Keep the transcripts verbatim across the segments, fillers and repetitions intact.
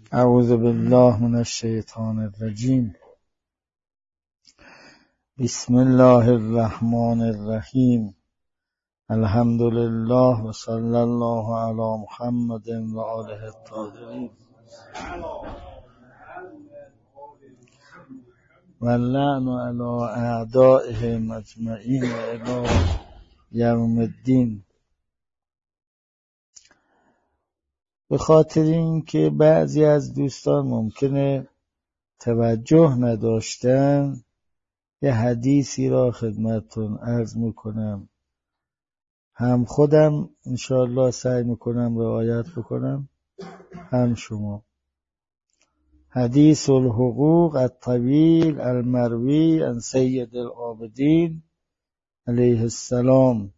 اعوذ بالله من الشیطان الرجیم. بسم الله الرحمن الرحیم. الحمد لله و صلی الله علی محمد و آله الطاهرین و اللعن علی اعدائهم اجمعین الی یوم الدین. به خاطر اینکه بعضی از دوستان ممکنه توجه نداشتن، یه حدیثی را خدمتتون عرض میکنم، هم خودم انشاءالله سعی میکنم رعایت بکنم، هم شما. حدیث الحقوق الطویل المروی عن سید العابدین علیه السلام،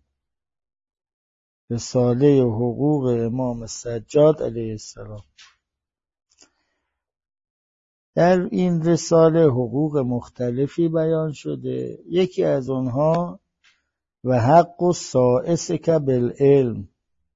رساله حقوق امام سجاد علیه السلام. در این رساله حقوق مختلفی بیان شده. یکی از اونها و حق السائسک بالعلم،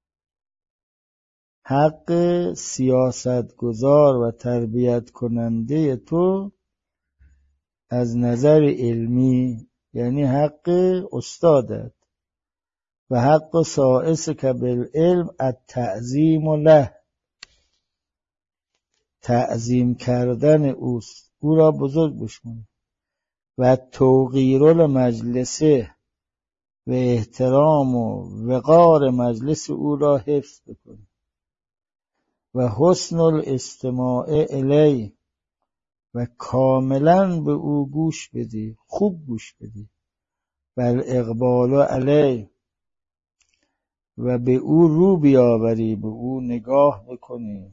حق سیاستگزار و تربیت کننده تو از نظر علمی، یعنی حق استادت. و حق سائسک بالعلم التعظیم له، تعظیم کردن اوست، او را بزرگ بشمانی. و توقیر المجلسه، و احترام و وقار مجلس او را حفظ بکنی. و حسن الاستماع الی، و کاملا به او گوش بدی، خوب گوش بدی. و الاقبال علی، و به او رو بیاوری، به او نگاه بکنی.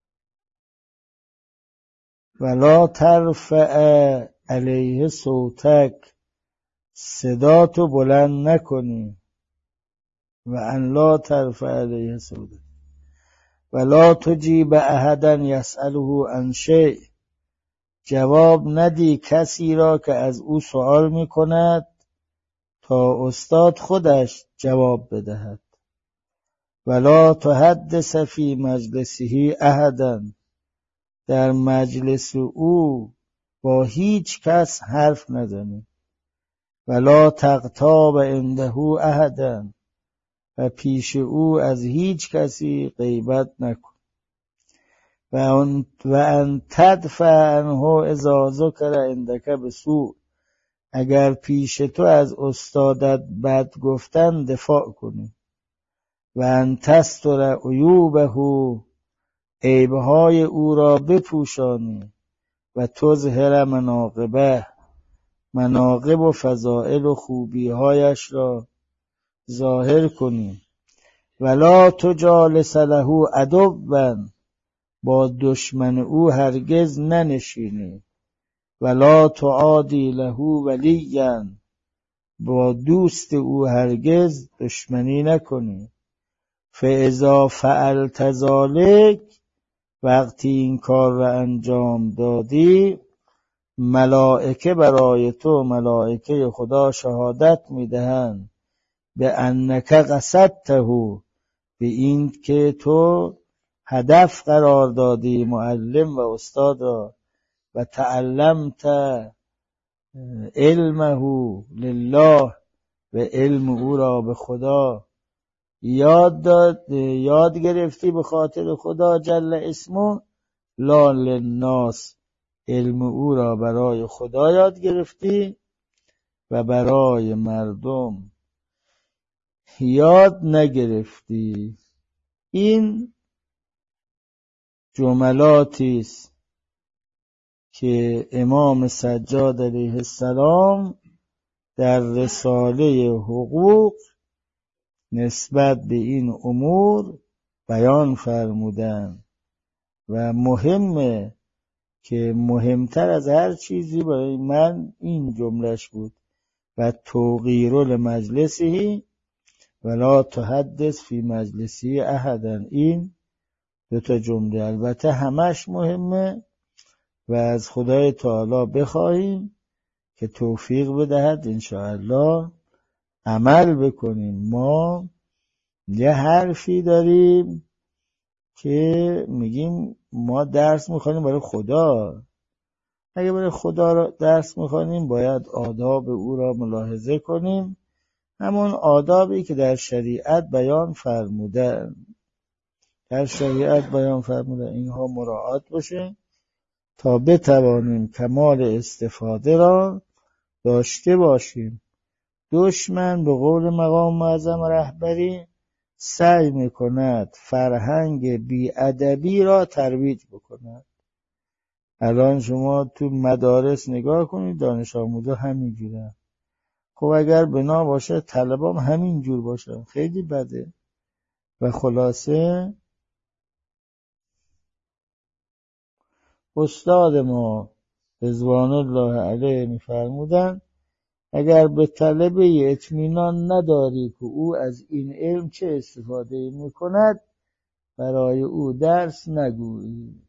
ولا ترفع علیه صوتک، صداتو بلند نکنی. و ان لا ترفع علیه صوتک ولا تجیب احدا یسأله عن شیء، جواب ندی کسی را که از او سوال میکند تا استاد خودش جواب بدهد. ولا تحدث فی مجلسه احدا، در مجلس او با هیچ کس حرف نزنی. ولا تغتاب عنده احدا، و پیش او از هیچ کسی غیبت نکن. و ان و ان تدفع عنه اذا ذکر عندک بسوء، اگر پیش تو از استادت بد گفتن دفاع کنی. و ان تستر عیوبه، عیبهای او را بپوشانی. و تظهر مناقبه، مناقب و فضائل و خوبیهایش را ظاهر کنی. ولا تجالس له عدوا، با دشمن او هرگز ننشینی. ولا تعادی له ولیا، با دوست او هرگز دشمنی نکنی. فاذا فعلت ذلک، وقتی این کار را انجام دادی، ملائکه برای تو، ملائکه خدا شهادت میدهند به انک قصدته، به این که تو هدف قرار دادی معلم و استاد را. و تعلمت علمه لله، و علم او را به خدا یاد داد، یاد گرفتی به خاطر خدا جل اسمه. لا للناس، علم او را برای خدا یاد گرفتی و برای مردم یاد نگرفتی. این جملاتی است که امام سجاد علیه السلام در رساله حقوق نسبت به این امور بیان فرمودند. و مهمه که مهمتر از هر چیزی برای من این جملهش بود. و توقیر المجلسی ولا تحدث فی مجلسی احدا. این دو تا جمله البته همش مهمه و از خدای تعالی بخواهیم که توفیق بدهد انشاءالله عمل بکنیم. ما یه حرفی داریم که میگیم ما درس میخوانیم برای خدا. اگه برای خدا را درس میخوانیم باید آداب او را ملاحظه کنیم، همون آدابی که در شریعت بیان فرمودن در شریعت بیان فرمودن اینها مراعات بشه تا بتوانیم کمال استفاده را داشته باشیم. دشمن به قول مقام معظم رهبری سعی میکند فرهنگ بی‌ادبی را ترویج بکند. الان شما تو مدارس نگاه کنید، دانش آموزا همینجورن. خب اگر بنا باشه طلبام همینجور باشه، خیلی بده. و خلاصه استاد ما رضوان الله علیه میفرمودن اگر به طلبه اطمینان نداری که او از این علم چه استفاده میکند، برای او درس نگویی.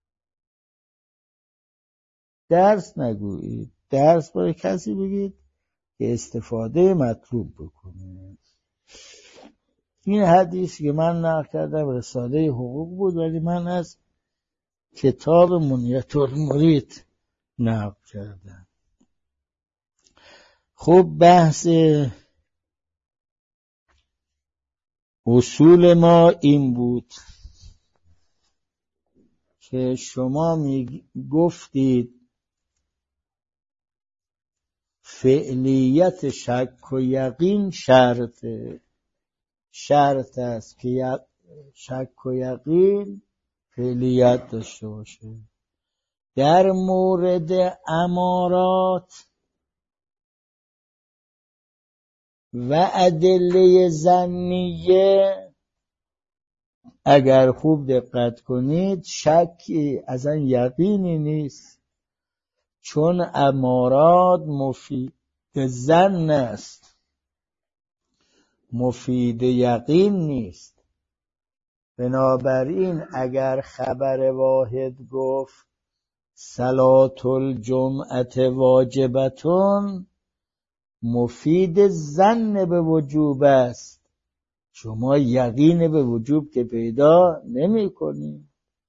درس نگویید. درس برای کسی بگید که استفاده مطلوب بکنه. این حدیثی که من نقل کردم رساله حقوق بود، ولی من از کتاب منیت المرید نقل کردم. خب بحث اصول ما این بود که شما می گفتید فعلیت شک و یقین شرط شرط است که شک و یقین فعلیت داشته باشه. در مورد امارات و ادله ظنیه اگر خوب دقت کنید شکی اصلا یقینی نیست، چون امارات مفید ظن است، مفید یقین نیست. بنابراین اگر خبر واحد گفت صلاة الجمعه واجبتون، مفید ظن به وجوب است، شما یقین به وجوب که پیدا نمی کنید.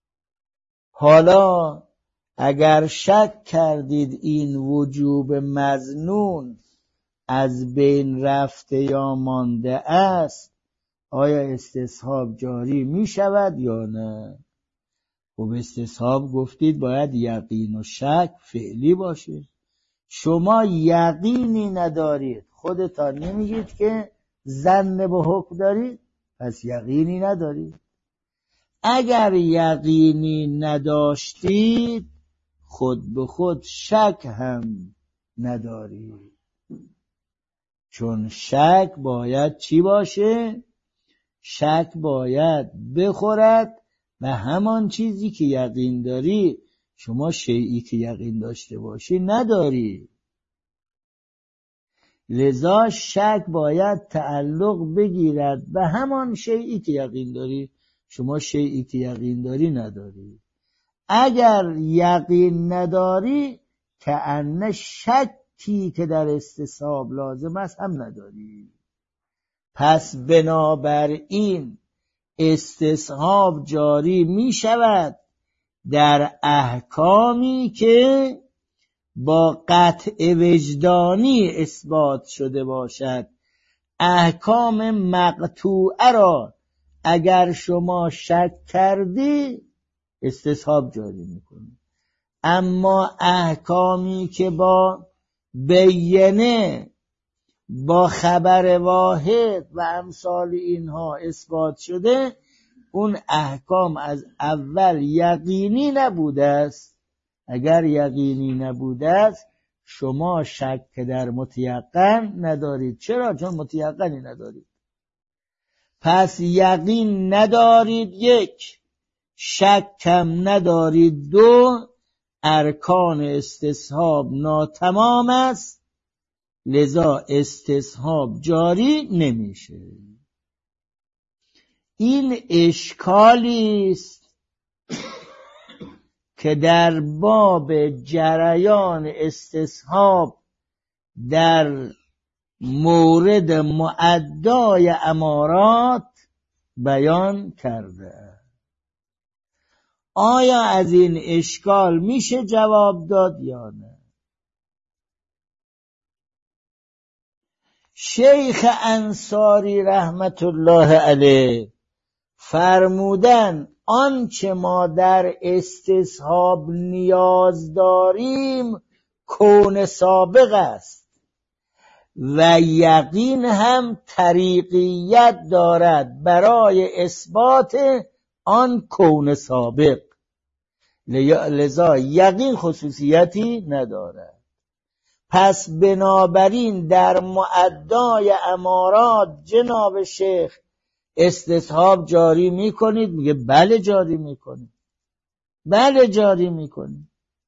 حالا اگر شک کردید این وجوب مظنون از بین رفته یا مانده است، آیا استصحاب جاری می شود یا نه؟ خب استصحاب گفتید باید یقین و شک فعلی باشه. شما یقینی ندارید، خودتان نمیگید که ظن به حکم دارید، پس یقینی ندارید. اگر یقینی نداشتید خود به خود شک هم ندارید، چون شک باید چی باشه؟ شک باید بخورد و همان چیزی که یقین داری. شما شیئی که یقین داشته باشی نداری، لذا شک باید تعلق بگیرد به همان شیئی که یقین داری. شما شیئی که یقین داری نداری. اگر یقین نداری کأن شکی که در استصحاب لازم است هم نداری. پس بنابراین استصحاب جاری می شود در احکامی که با قطع وجدانی اثبات شده باشد. احکام مقطوعه را اگر شما شک کردی استصحاب جاری میکنی، اما احکامی که با بینه، با خبر واحد و امثال اینها اثبات شده، اون احکام از اول یقینی نبوده است. اگر یقینی نبوده است شما شک در متیقن ندارید. چرا؟ چون متیقنی ندارید. پس یقین ندارید یک، شک کم ندارید دو، ارکان استصحاب ناتمام است، لذا استصحاب جاری نمیشه. این اشکالی است که در باب جریان استصحاب در مورد مؤدای امارات بیان کرده. آیا از این اشکال میشه جواب داد یا نه؟ شیخ انصاری رحمت الله علیه فرمودن آنچه ما در استصحاب نیاز داریم کون سابق است و یقین هم طریقیت دارد برای اثبات آن کون سابق، لذا یقین خصوصیتی ندارد. پس بنابراین در مؤدای امارات جناب شیخ استصحاب جاری میکنید؟ میگه بله جاری میکنید. بله جاری میکنید.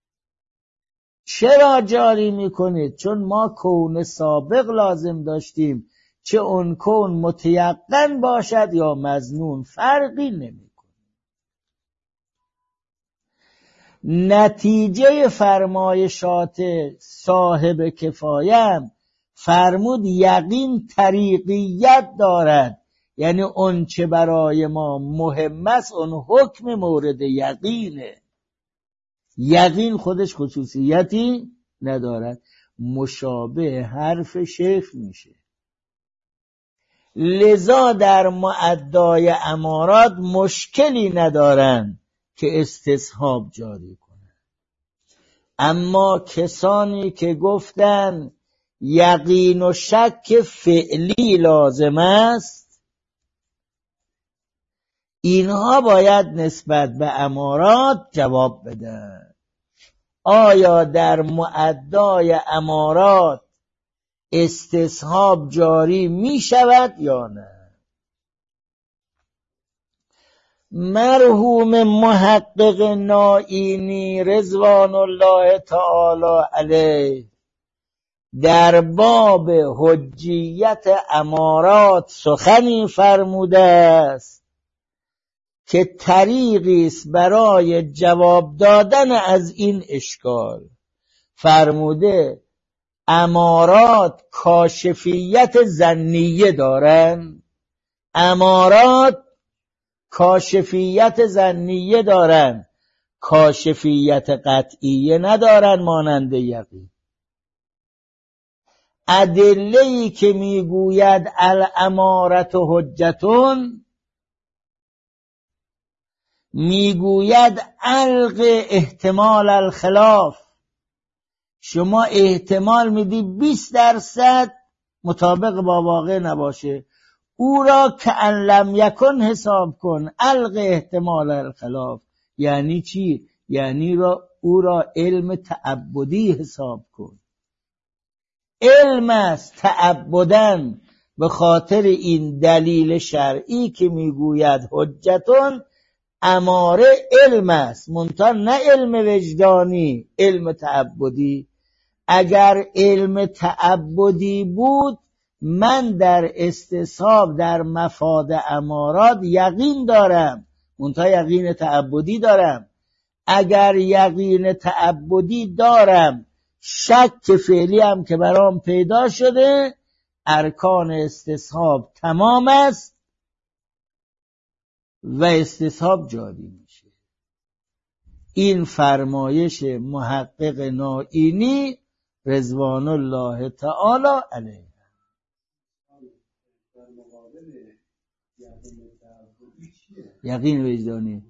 چرا جاری میکنید؟ چون ما کون سابق لازم داشتیم، چه اون کون متیقن باشد یا مظنون فرقی نمیکنه. نتیجه فرمایشات صاحب کفایم فرمود یقین طریقیت دارد، یعنی اون چه برای ما مهم است اون حکم مورد یقینه. یقین خودش خصوصیتی ندارد، مشابه حرف شیخ میشه. لذا در مؤدای امارات مشکلی ندارن که استصحاب جاری کنن. اما کسانی که گفتن یقین و شک فعلی لازم است، اینها باید نسبت به امارات جواب بدن. آیا در مؤدای امارات استصحاب جاری می شود یا نه؟ مرحوم محقق نائینی رضوان الله تعالی علیه در باب حجیت امارات سخنی فرموده است که طریقی است برای جواب دادن از این اشکال. فرموده امارات کاشفیت ظنیه دارن، امارات کاشفیت ظنیه دارن، کاشفیت قطعیه ندارن مانند یقین. ادله‌ای که میگوید الامارت حجتون میگوید الغ احتمال الخلاف. شما احتمال میدی بیست درصد مطابق با واقع نباشه، او را که ان لم یکن حساب کن. الغ احتمال الخلاف یعنی چی؟ یعنی را او را علم تعبدی حساب کن. علم است تعبدن، به خاطر این دلیل شرعی که میگوید حجتون اماره علم است، منتها نه علم وجدانی، علم تعبدی. اگر علم تعبدی بود من در استصحاب در مفاد امارات یقین دارم، منتها یقین تعبدی دارم. اگر یقین تعبدی دارم شک فعلی هم که برام پیدا شده، ارکان استصحاب تمام است و استصحاب جاری میشه. این فرمایش محقق نائینی رضوان الله تعالی علیه. یقین وجدانی،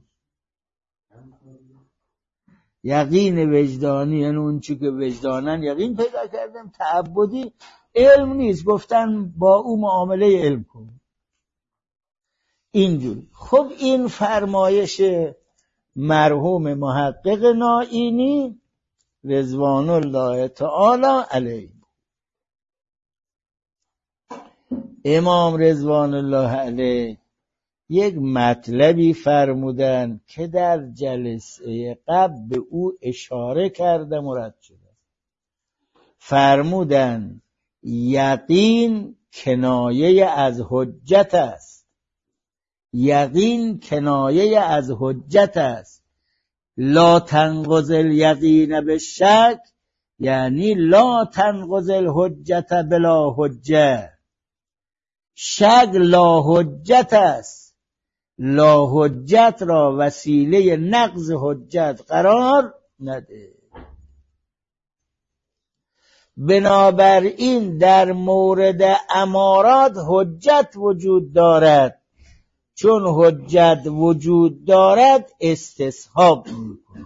یقین وجدانی یعنی اون چی که وجدانن یقین پیدا کردم. تعبدی علم نیست، گفتن با او معامله علم کن اینجور. خب این فرمایش مرحوم محقق نائینی رضوان الله تعالی علیه. امام رضوان الله علیه یک مطلبی فرمودن که در جلسه قبل به او اشاره کردم و رد شده. فرمودن یقین کنایه از حجت است. یقین کنایه از حجت است. لا تنقض الیقین بالشک، یعنی لا تنقض الحجت بلا حجه. شک لا حجت است، لاحجت را وسیله نقض حجت قرار نده. بنابراین در مورد امارات حجت وجود دارد، چون حجت وجود دارد استصحاب میکنه.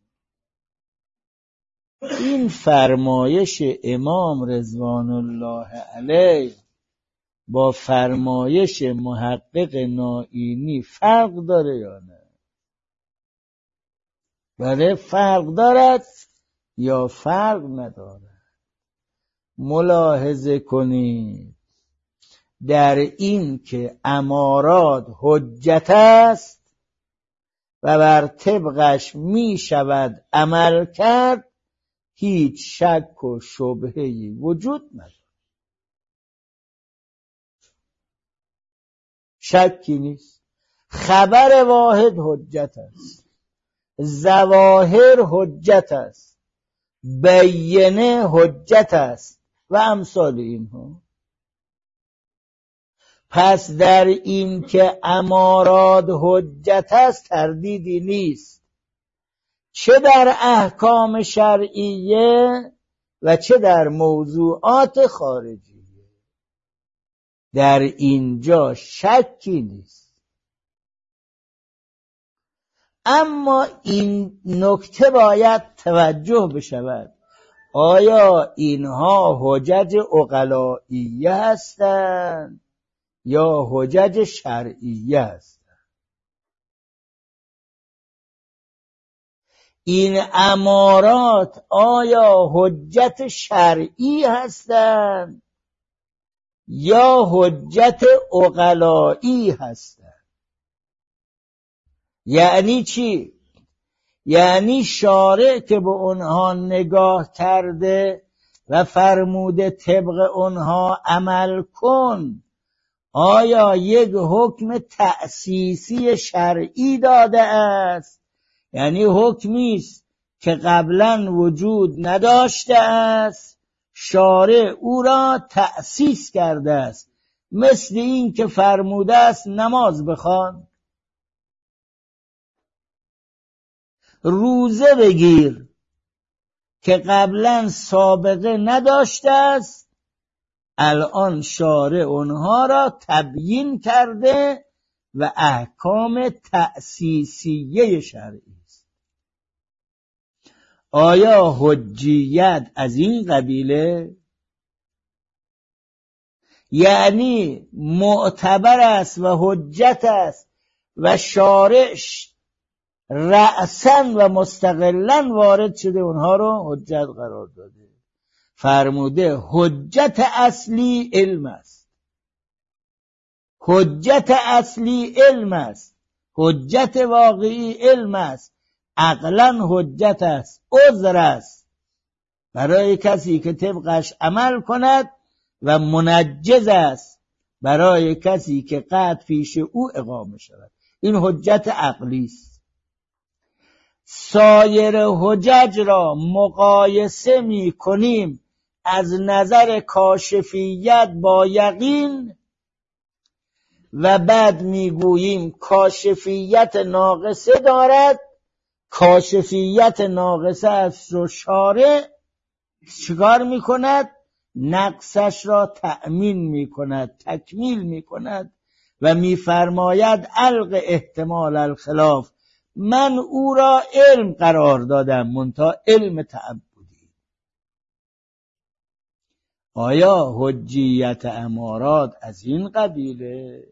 این فرمایش امام رضوان الله علیه با فرمایش محقق نائینی فرق داره یا نه؟ بله فرق دارد یا فرق ندارد؟ ملاحظه کنید در این که امارات حجت است و بر طبقش می شود عمل کرد، هیچ شک و شبهه‌ای وجود ندارد. شکی نیست. خبر واحد حجت است، ظواهر حجت است، بیینه حجت است و امثال اینها. پس در این که امارات حجت است تردیدی نیست، چه در احکام شرعیه و چه در موضوعات خارجیه. در اینجا شکی نیست. اما این نکته باید توجه بشود، آیا اینها حجج عقلائیه هستند یا حجج شرعیه هستند؟ این امارات آیا حجت شرعی هستند یا حجت عقلایی هستند؟ یعنی چی؟ یعنی شارع که به اونها نگاه کرده و فرموده طبق اونها عمل کن، آیا یک حکم تأسیسی شرعی داده است؟ یعنی حکمی است که قبلا وجود نداشته است، شارع او را تأسیس کرده است، مثل این که فرموده است نماز بخوان، روزه بگیر، که قبلا سابقه نداشته است، الان شارع اونها را تبیین کرده و احکام تأسیسیه شرعی است. آیا حجیت از این قبیله؟ یعنی معتبر است و حجت است و شارع رأساً و مستقلاً وارد شده اونها رو حجت قرار داده. فرموده حجت اصلی علم است، حجت اصلی علم است، حجت واقعی علم است، عقلاً حجت است، عذر است برای کسی که طبقش عمل کند و منجز است برای کسی که قطع پیش او اقامه شود. این حجت عقلی است. سایر حجج را مقایسه می کنیم از نظر کاشفیت با یقین و بعد می گوییم کاشفیت ناقصه دارد، کاشفیت ناقصه است و شارع چیکار می کند؟ نقصش را تأمین می کند، تکمیل می کند و می فرماید الغ احتمال الخلاف، من او را علم قرار دادم منتها علم تعبدی. آیا حجیت امارات از این قبیله؟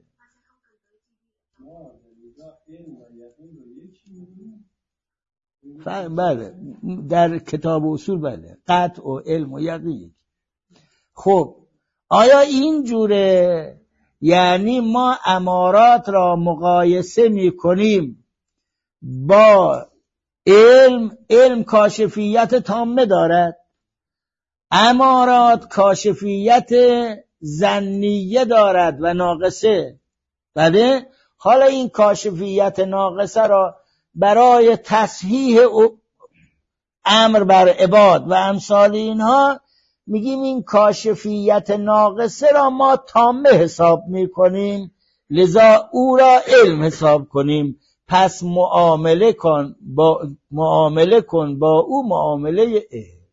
بله در کتاب اصول بله، قطع و علم و یقین. خب آیا این جوره؟ یعنی ما امارات را مقایسه می کنیم با علم، علم کاشفیت تامه دارد، امارات کاشفیت ظنیه دارد و ناقصه. بله حالا این کاشفیت ناقصه را برای تصحیح امر بر عباد و امثال اینها میگیم این کاشفیت ناقصه را ما تامه حساب میکنیم، لذا او را علم حساب کنیم. پس معامله کن با معامله کن با او معامله علم.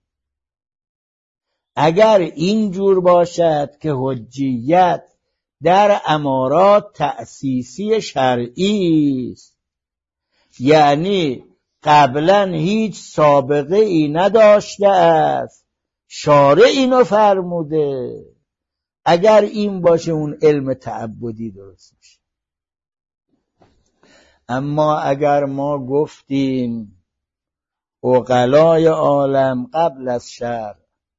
اگر اینجور باشد که حجیت در امارات تأسیسی شرعی است، یعنی قبلا هیچ سابقه ای نداشته است، شارع اینو فرموده، اگر این باشه اون علم تعبدی درست میشه. اما اگر ما گفتیم عقلای عالم قبل از شرع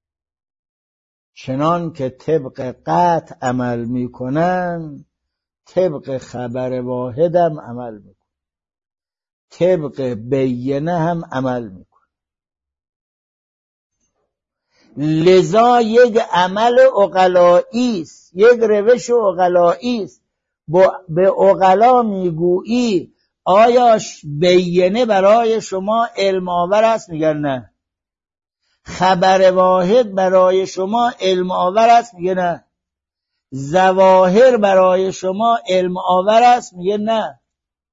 چنان که طبق قطع عمل میکنن، طبق خبر واحد هم عمل میکنن، طبق بینه هم عمل میکنن. لذا یک عمل عقلایی است، یک روش عقلایی است. به عقلا میگویی آیا بینه برای شما علم آور است؟ میگن نه. خبر واحد برای شما علم آور است؟ میگه نه. ظواهر برای شما علم آور است؟ میگه نه.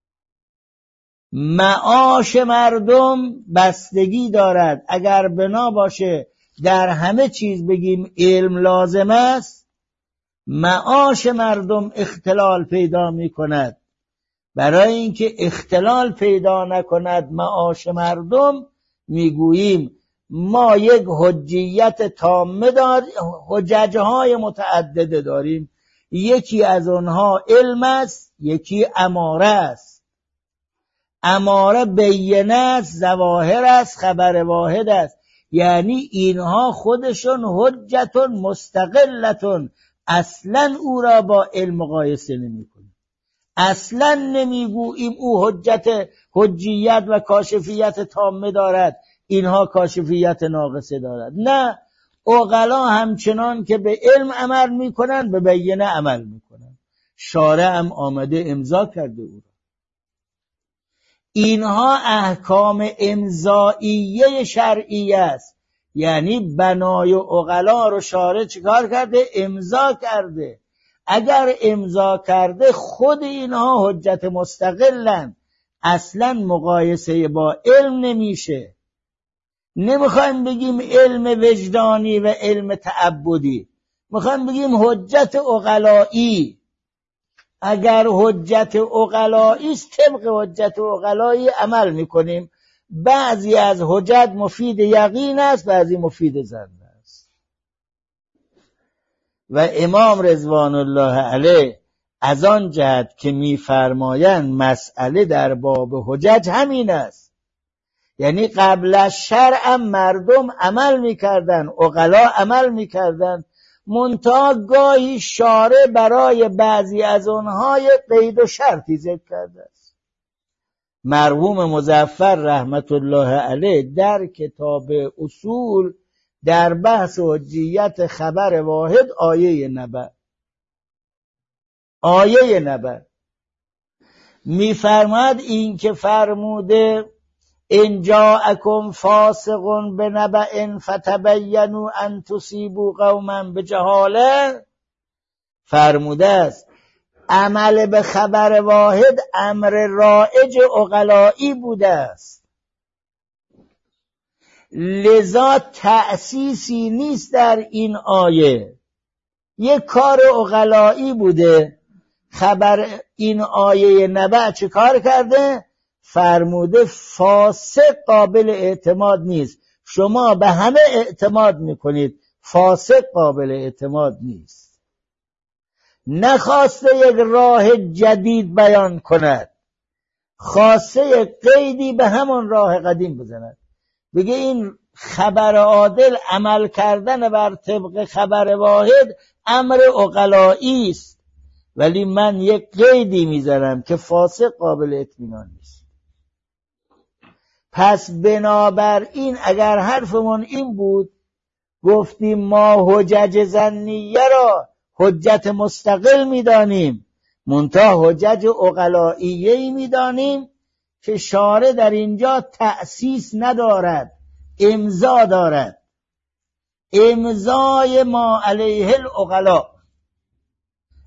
معاش مردم بستگی دارد. اگر بنا باشه در همه چیز بگیم علم لازم است، معاش مردم اختلال پیدا می کند. برای اینکه اختلال پیدا نکند معاش مردم، میگوییم ما یک حجیت تامه داریم، حججهای متعدده داریم. یکی از آنها علم است، یکی اماره است. اماره بینه است، ظواهر است، خبر واحد است. یعنی اینها خودشون حجتون مستقلتون، اصلا او را با علم مقایسه نمی کنیم. اصلا نمیگوییم او حجت حجیت و کاشفیت تامه دارد، اینها کاشفیت ناقصه دارد. نه، عقلا همچنان که به علم عمل میکنن به بینه عمل میکنن. شارع هم آمده امضا کرده او را. اینها احکام امضاییه شرعی است. یعنی بنای عقلا رو شارع چیکار کرده؟ امضا کرده. اگر امضا کرده خود اینها حجت مستقلن، اصلا مقایسه با علم نمیشه. نمیخوایم بگیم علم وجدانی و علم تعبدی، میخوایم بگیم حجت عقلایی. اگر حجت عقلایی است، طبق حجت عقلایی عمل میکنیم. بعضی از حجت مفید یقین است، بعضی مفید ظن است. و امام رضوان الله علیه از آن جهت که میفرمایند مسئله در باب حجج همین است. یعنی قبل از شرع مردم عمل میکردن، عقلا عمل میکردن، منتها گاهی شارع برای بعضی از آنها قید و شرطی ذکر کرده است. مرحوم مظفر رحمت الله علیه در کتاب اصول در بحث حجیت خبر واحد آیه نبأ آیه نبأ میفرماد این که فرموده ان جاءکم فاسق بنبأ فتبینوا ان تصیبوا قوما بجهاله، فرموده است عمل به خبر واحد امر رایج عقلایی بوده است. لذا تأسیسی نیست در این آیه، یک کار عقلایی بوده. خبر این آیه نبأ چه کار کرده؟ فرموده فاسق قابل اعتماد نیست. شما به همه اعتماد میکنید، فاسق قابل اعتماد نیست. نخواسته یک راه جدید بیان کند، خواسته قیدی به همون راه قدیم بزند. بگه این خبر عادل، عمل کردن بر طبق خبر واحد امر عقلایی است، ولی من یک قیدی میزنم که فاسق قابل اطمینان نیست. پس بنابراین اگر حرفمون این بود گفتیم ما حجج ظنیه را حجت مستقل میدانیم، منتها حجج عقلائیه میدانیم که شارع در اینجا تأسیس ندارد، امضا دارد. امضای ما علیه العقلا.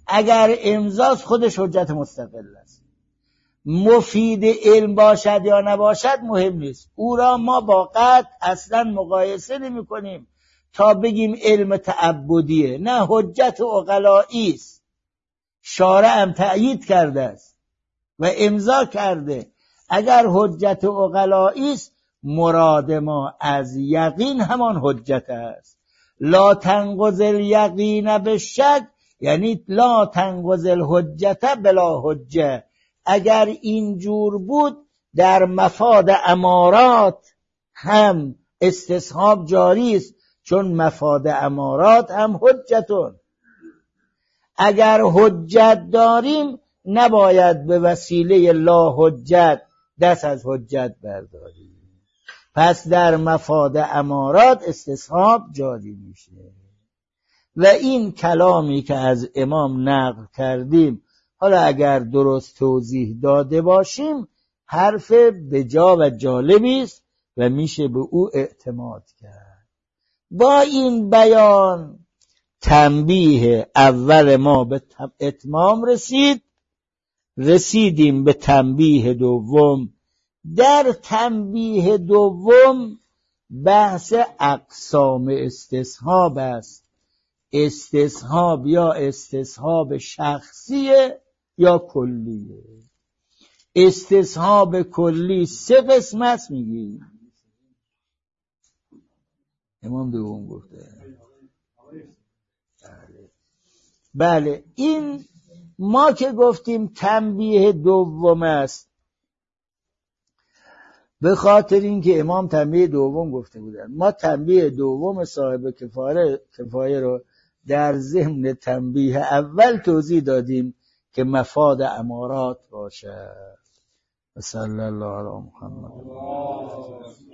اگر امضاست خودش حجت مستقل است. مفید علم باشد یا نباشد مهم نیست، او را ما با قطع اصلا مقایسه نمی کنیم تا بگیم علم تعبدیه، نه، حجت عقلایی است. شارع هم تأیید کرده است و امضا کرده. اگر حجت عقلایی است مراد ما از یقین همان حجت است. لا تنقض الیقین بالشک، یعنی لا تنقض الحجت بلا حجه. اگر اینجور بود در مفاد امارات هم استصحاب جاری است، چون مفاد امارات هم حجتون. اگر حجت داریم نباید به وسیله لا حجت دست از حجت برداریم. پس در مفاد امارات استصحاب جاری میشه. و این کلامی که از امام نقل کردیم، حالا اگر درست توضیح داده باشیم، حرف بجا و جالبی است و میشه به او اعتماد کرد. با این بیان تنبیه اول ما به اتمام رسید. رسیدیم به تنبیه دوم. در تنبیه دوم بحث اقسام استصحاب است. استصحاب یا استصحاب شخصیه یا کلیه. استصحاب کلی سه قسم است میگیم. امام دوم گفته. بله، این ما که گفتیم تنبیه دوم است به خاطر اینکه امام تنبیه دوم گفته بودن. ما تنبیه دوم صاحب کفایه کفایه رو در ضمن تنبیه اول توضیح دادیم که مفاد امارات باشد. صلی الله علی محمد.